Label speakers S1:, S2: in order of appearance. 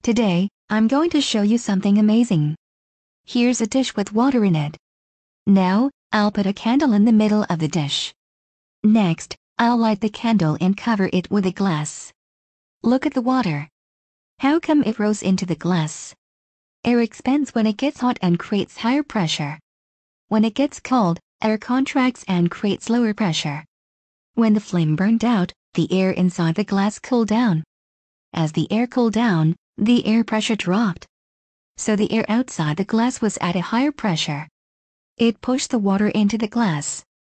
S1: Today, I'm going to show you something amazing. Here's a dish with water in it. Now, I'll put a candle in the middle of the dish. Next, I'll light the candle and cover it with a glass. Look at the water. How come it rose into the glass? Air expands when it gets hot and creates higher pressure. When it gets cold, air contracts and creates lower pressure. When the flame burned out, the air inside the glass cooled down. As the air cooled down, the air pressure dropped. So the air outside the glass was at a higher pressure. It pushed the water into the glass.